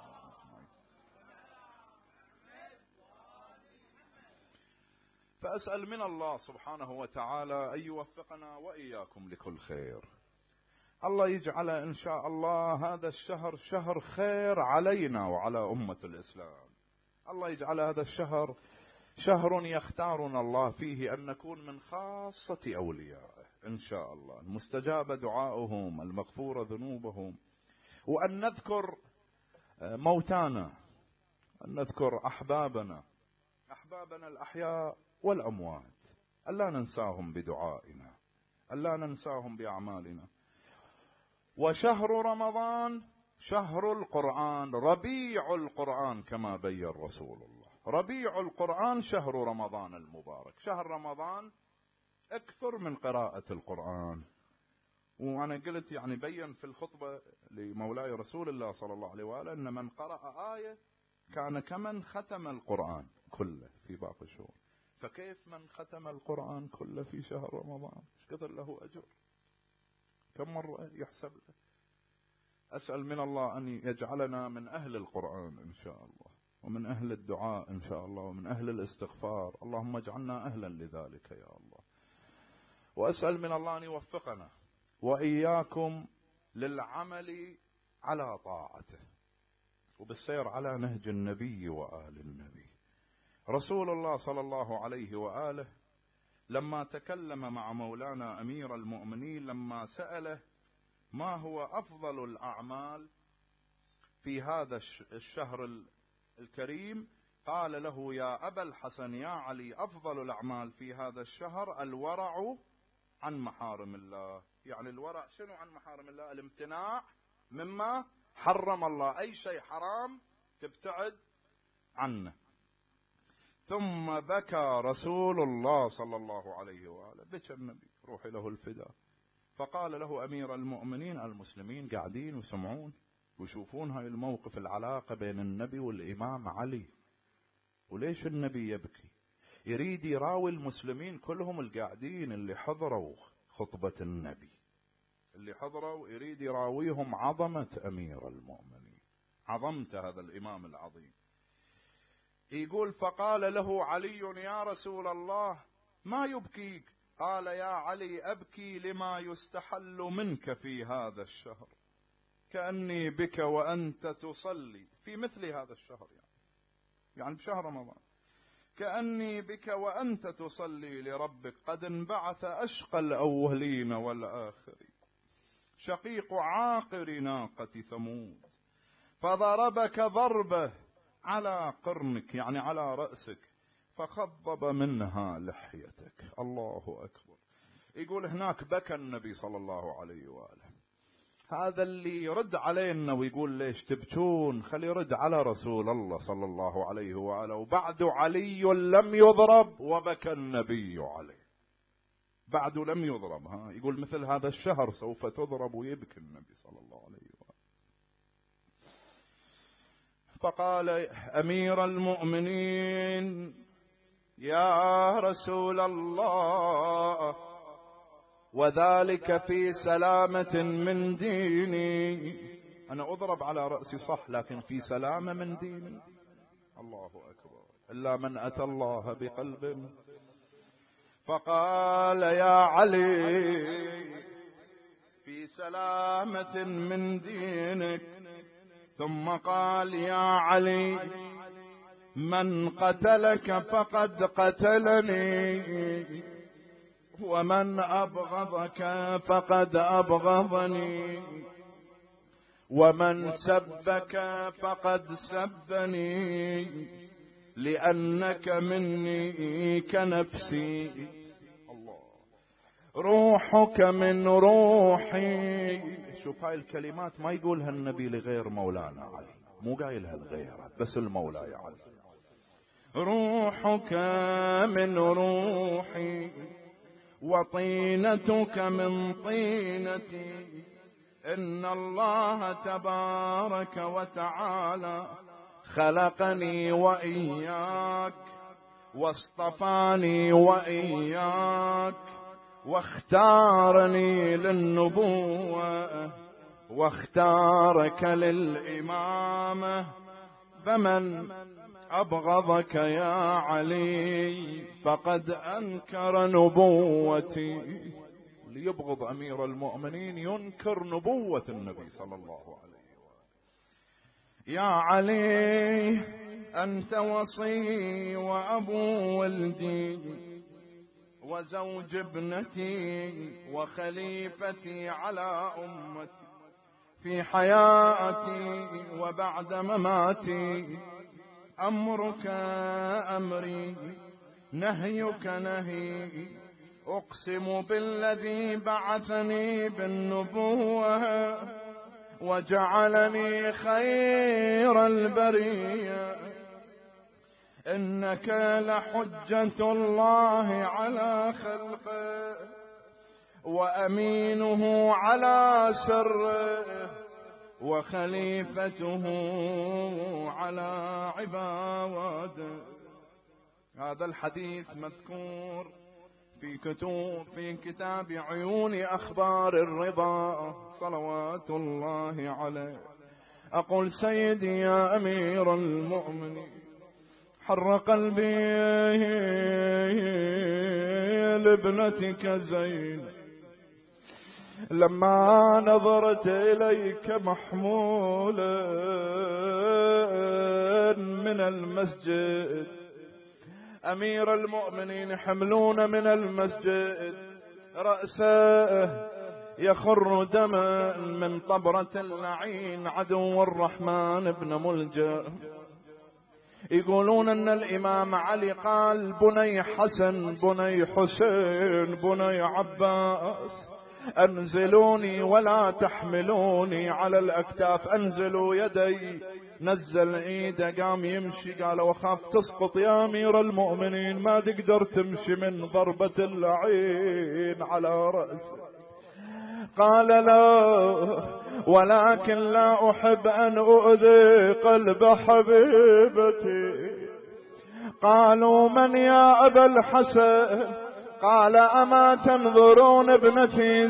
فأسأل من الله سبحانه وتعالى أن يوفقنا وإياكم لكل خير. الله يجعل إن شاء الله هذا الشهر شهر خير علينا وعلى أمة الإسلام. الله يجعل هذا الشهر شهر يختارنا الله فيه أن نكون من خاصة أوليائه إن شاء الله، المستجاب دعاؤهم، المغفور ذنوبهم، وأن نذكر موتانا، أن نذكر أحبابنا الأحياء والأموات، ألا ننساهم بدعائنا، ألا ننساهم بأعمالنا. وشهر رمضان شهر القرآن، ربيع القرآن كما بين رسول الله. ربيع القرآن شهر رمضان المبارك. شهر رمضان اكثر من قراءة القرآن وأنا قلت يعني بين في الخطبة لمولاي رسول الله صلى الله عليه وآله أن من قرأ آية كان كمن ختم القرآن كله في باقي الشهور، فكيف من ختم القرآن كله في شهر رمضان؟ ايش كثر له أجر؟ كم مرة يحسب له؟ أسأل من الله أن يجعلنا من أهل القرآن إن شاء الله، ومن أهل الدعاء إن شاء الله، ومن أهل الاستغفار. اللهم اجعلنا أهلا لذلك يا الله. وأسأل من الله أن يوفقنا وإياكم للعمل على طاعته وبالسير على نهج النبي وآل النبي. رسول الله صلى الله عليه وآله لما تكلم مع مولانا أمير المؤمنين لما سأله ما هو أفضل الأعمال في هذا الشهر الكريم، قال له يا أبا الحسن يا علي أفضل الأعمال في هذا الشهر الورع عن محارم الله. يعني الورع شنو عن محارم الله؟ الامتناع مما حرم الله، أي شيء حرام تبتعد عنه. ثم بكى رسول الله صلى الله عليه وآله، بكى النبي روحي له الفداء، فقال له أمير المؤمنين المسلمين قاعدين ويسمعون ويشوفون هاي الموقف، العلاقة بين النبي والإمام علي، وليش النبي يبكي؟ يريد يراوي المسلمين كلهم القاعدين اللي حضروا خطبة النبي، اللي حضروا، يريد يراويهم عظمة أمير المؤمنين، عظمت هذا الإمام العظيم. يقول فقال له علي يا رسول الله ما يبكيك؟ قال يا علي أبكي لما يستحل منك في هذا الشهر، كأني بك وأنت تصلي في مثل هذا الشهر، يعني بشهر رمضان، كأني بك وأنت تصلي لربك قد انبعث أشقى الأولين والآخرين، شقيق عاقر ناقة ثمود، فضربك ضربه على قرنك يعني على رأسك، فخضب منها لحيتك. الله أكبر. يقول هناك بكى النبي صلى الله عليه وآله. هذا اللي يرد علينا ويقول ليش تبكون، خلي يرد على رسول الله صلى الله عليه وآله. وبعد علي لم يضرب وبكى النبي عليه، بعد لم يضرب. يقول مثل هذا الشهر سوف تضرب ويبكي النبي صلى الله عليه وآله. فقال أمير المؤمنين يا رسول الله وذلك في سلامة من ديني، أنا أضرب على رأسي صح لكن في سلامة من ديني. الله أكبر. إلا من أتى الله بقلب. فقال يا علي في سلامة من دينك. ثم قال يا علي من قتلك فقد قتلني، ومن أبغضك فقد أبغضني، ومن سبك فقد سبني، لأنك مني كنفسي، روحك من روحي. شوف هاي الكلمات ما يقولها النبي لغير مولانا علي، مو قايلها لغيره، بس المولاي علي. روحك من روحي وطينتك من طينتي، إن الله تبارك وتعالى خلقني وإياك واصطفاني وإياك واختارني للنبوة واختارك للإمامة، فمن أبغضك يا علي فقد أنكر نبوتي. اللي يبغض أمير المؤمنين ينكر نبوة النبي صلى الله عليه وسلم. يا علي أنت وصي وأبو ولدي وزوج ابنتي وخليفتي على أمتي في حياتي وبعد مماتي، أمرك أمري نهيك نهي، أقسم بالذي بعثني بالنبوة وجعلني خير البرية، إنك لحجة الله على خلقه وأمينه على سره وخليفته على عباده. هذا الحديث مذكور في كتاب عيون أخبار الرضا صلوات الله عليه. أقول سيدي يا أمير المؤمنين، حر قلبي لابنتك زينب لما نظرت إليك محمولا من المسجد. أمير المؤمنين حملون من المسجد، رأسه يخر دما من طبرة اللعين عدو الرحمن بن ملجأ. يقولون أن الإمام علي قال: بني حسن، بني حسين، بني عباس، أنزلوني ولا تحملوني على الأكتاف، أنزلوا يدي. نزل ايده قام يمشي. قال: وخاف تسقط يا أمير المؤمنين، ما تقدر تمشي من ضربة اللعين على رأسه. قال: لا، ولكن لا أحب أن أؤذي قلب حبيبتي. قالوا: من يا أبا الحسن؟ قال: أما تنظرون ابنتي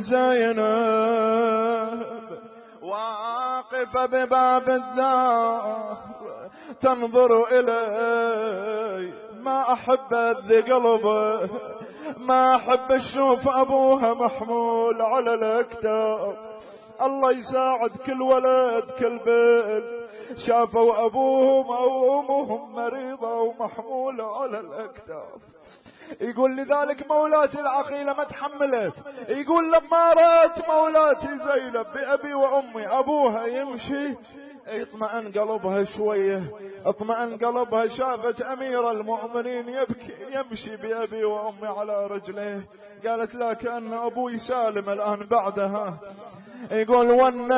زينب واقفة بباب الدار تنظر إلي، ما أحب أذي قلبه، ما أحب أشوف أبوها محمول على الأكتاف. الله يساعد كل ولد كل بيت شافوا أبوهم أو أمهم مريضة ومحمولة على الأكتاف. يقول: لذلك مولاتي العقيلة ما تحملت. يقول: لما رأت مولاتي زينب بأبي وأمي أبوها يمشي اطمأن قلبها شوية، اطمأن قلبها، شافت أمير المؤمنين يبكي يمشي بأبي وأمي على رجليه. قالت: لا، كأن أبوي سالم الآن بعدها. يقول: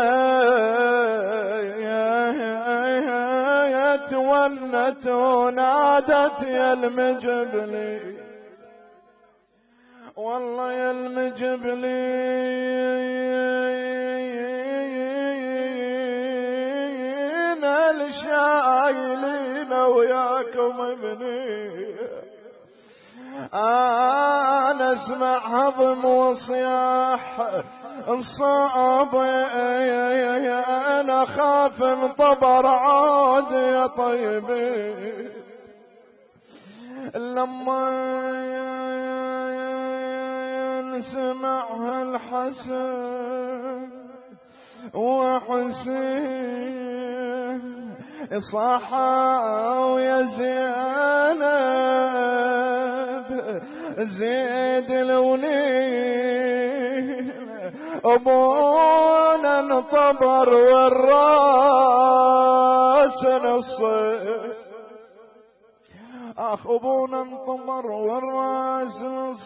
ونت ونادت يا المجبلي، والله يا المجبلين الشايلين وياكم ابني. أنا أسمع هضم وصياح الصعب، أنا خاف انطبر عاد يا طيبي. لما سمعها الحسن وحسين صاحوا يا زينب زيد لونين، أبونا انطبر والراس نصين. أبونا انطمر والراس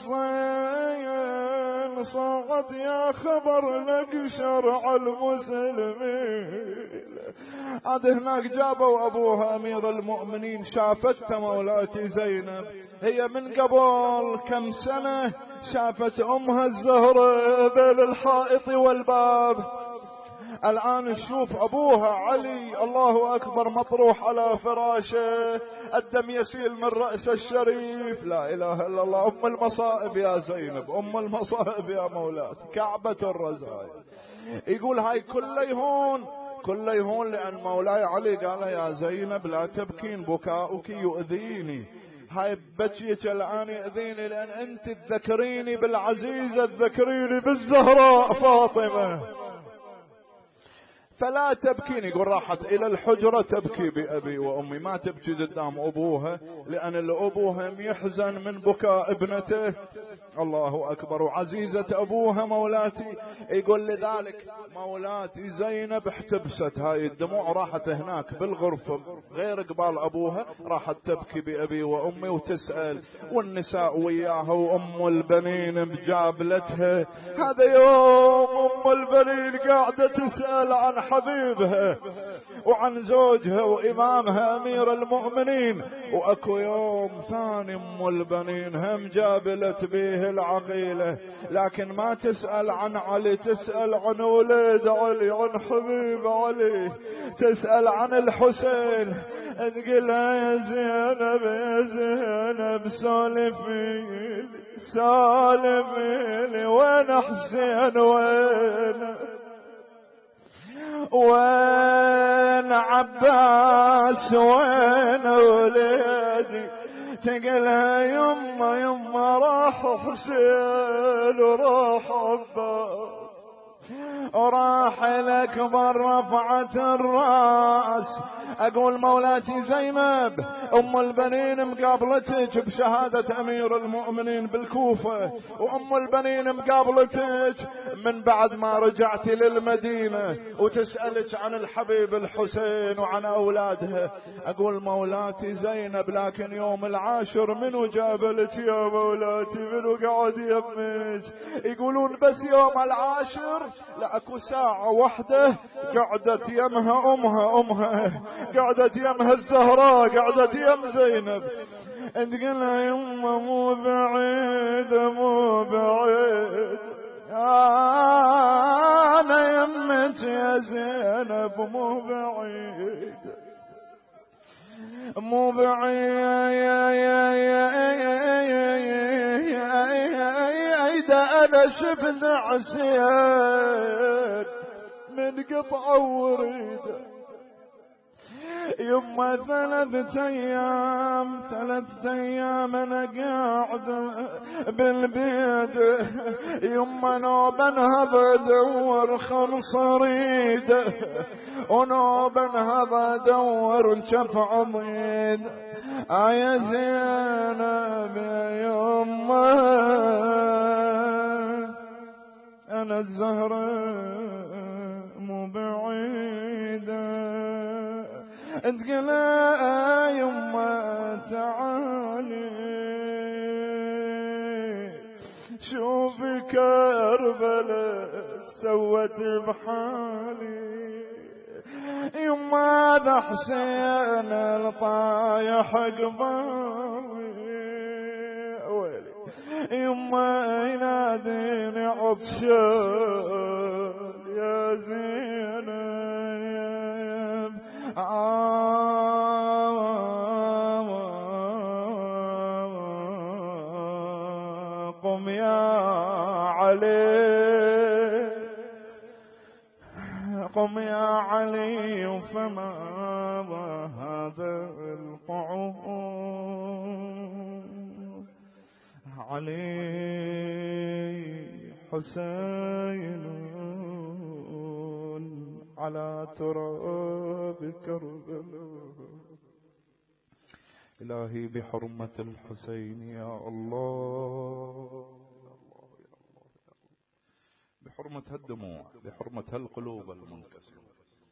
نصين، صاغت يا خبر نقشر على المسلمين. عاد هناك جابوا أبوها أمير المؤمنين، شافت مولاتي زينب هي من قبل كم سنة، شافت أمها الزهرة بين الحائط والباب. الآن نشوف أبوها علي الله أكبر مطروح على فراشه، الدم يسيل من رأس الشريف. لا إله إلا الله. أم المصائب يا زينب، أم المصائب يا مولاتي، كعبة الرزايا. يقول: هاي كله يهون لأن مولاي علي قال: يا زينب لا تبكين، بكاؤك يؤذيني، هاي بكيك الآن يؤذيني، لأن أنت تذكريني بالعزيزة، تذكريني بالزهراء فاطمة، فلا تبكين. يقول: راحت إلى الحجرة تبكي بأبي وأمي، ما تبكي قدام أبوها، لأن الأبوها يحزن من بكاء ابنته. الله أكبر. وعزيزة أبوها مولاتي. يقول: لذلك مولاتي زينب احتبست، هاي الدموع راحت هناك بالغرفة غير قبال أبوها، راحت تبكي بأبي وأمي وتسأل، والنساء وياها، وأم البنين بجابلتها. هذا يوم أم البنين قاعدة تسأل عن حبيبها وعن زوجها وإمامها أمير المؤمنين. وأكو يوم ثاني أم البنين هم جابلت به العقيلة، لكن ما تسأل عن علي، تسأل عن ولد علي، عن حبيب علي، تسأل عن الحسين. تقول يا زينب يا زينب سولفي سالفي وين حسين وين عباس وين وليدي. تقلها يما راح حسين وراح عباس وراح الأكبر رفعت الرأس. أقول مولاتي زينب أم البنين مقابلتك بشهادة أمير المؤمنين بالكوفة، وأم البنين مقابلتك من بعد ما رجعت للمدينة وتسألك عن الحبيب الحسين وعن أولادها. أقول مولاتي زينب لكن يوم العاشر منو جابلك يا مولاتي، منو قعد يمك؟ يقولون بس يوم العاشر لأكو ساعة واحدة قعدت يمها أمها قعدت يمها الزهراء، قعدت يم زينب. تقول يمه مو بعيد مو بعيد، أنا يمك يا زينب مو بعيد مو بعيد. أنا شفت عسير من قطعة وريده يما ثلاثة أيام أنا قاعد بالبيت. يما نوبا هذا دور خنصريد ونوبا هذا دور شف عضيد. يا زينب يا يما أنا الزهرة مو بعيدة. تقول يما تعالي شوفي كربلاء سوت بحالي. يما ذا حسين الطايح قبالي ويلي. يما يناديني عطشان يا زينب قم يا علي قم يا علي فما هذا القعود. علي حسين على تراب كربلاء. إلهي بحرمة الحسين يا الله، بحرمة هالدموع، بحرمة هالقلوب المنكسرة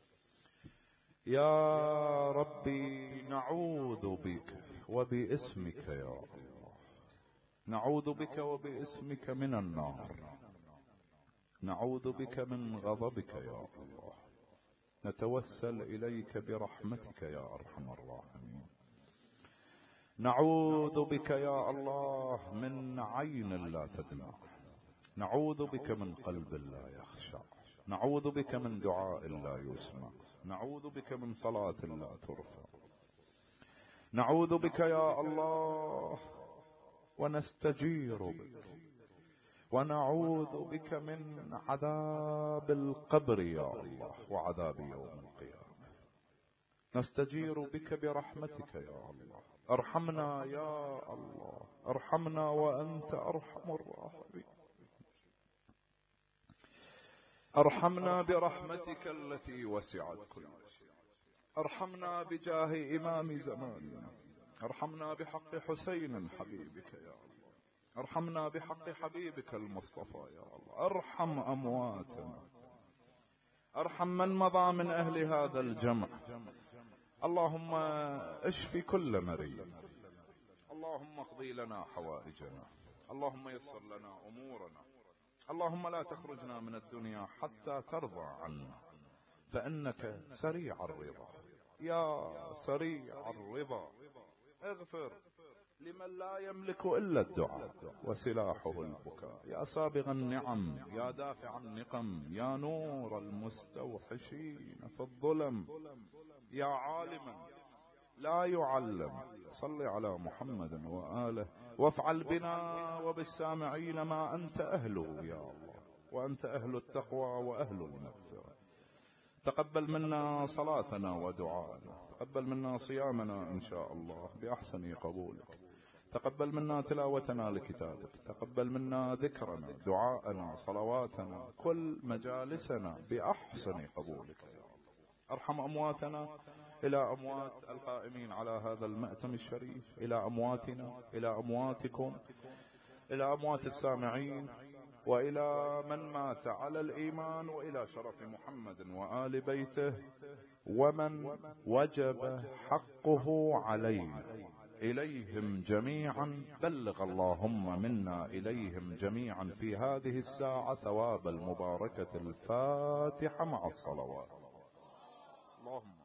يا ربي نعوذ بك وباسمك يا الله، نعوذ بك وباسمك من النار، نعوذ بك من غضبك يا الله، نتوسل إليك برحمتك يا أرحم الراحمين. نعوذ بك يا الله من عين لا تدمع، نعوذ بك من قلب لا يخشع، نعوذ بك من دعاء لا يسمع، نعوذ بك من صلاة لا ترفع، نعوذ بك يا الله ونستجير بك، ونعوذ بك من عذاب القبر يا الله وعذاب يوم القيامة. نستجير بك برحمتك يا الله، ارحمنا يا الله، ارحمنا وأنت أرحم الراحمين. ارحمنا برحمتك التي وسعت كل شيء، ارحمنا بجاه إمام زماننا، ارحمنا بحق حسين حبيبك يا الله، ارحمنا بحق حبيبك المصطفى يا الله، ارحم أمواتنا، ارحم من مضى من أهل هذا الجمع. اللهم اشف كل مريض، اللهم اقضي لنا حوائجنا، اللهم يسر لنا أمورنا، اللهم لا تخرجنا من الدنيا حتى ترضى عنا، فإنك سريع الرضا. يا سريع الرضا اغفر لمن لا يملك إلا الدعاء وسلاحه البكاء. يا سابغ النعم، يا دافع النقم، يا نور المستوحشين في الظلم، يا عالما لا يعلم. صل على محمد وآله وافعل بنا وبالسامعين ما أنت أهله يا الله، وأنت أهل التقوى وأهل المغفرة. تقبل منا صلاتنا ودعاءنا، تقبل منا صيامنا إن شاء الله بأحسن قبولك، تقبل منا تلاوتنا لكتابك، تقبل منا ذكرنا، دعاءنا، صلواتنا، كل مجالسنا بأحسن قبولك يا الله. ارحم أمواتنا إلى أموات القائمين على هذا المأتم الشريف، إلى أمواتنا، إلى أمواتكم، إلى أموات السامعين، وإلى من مات على الإيمان، وإلى شرف محمد وآل بيته، ومن وجب حقه علينا. إليهم جميعا بلغ اللهم منا إليهم جميعا في هذه الساعة ثواب المباركة الفاتحة مع الصلوات. اللهم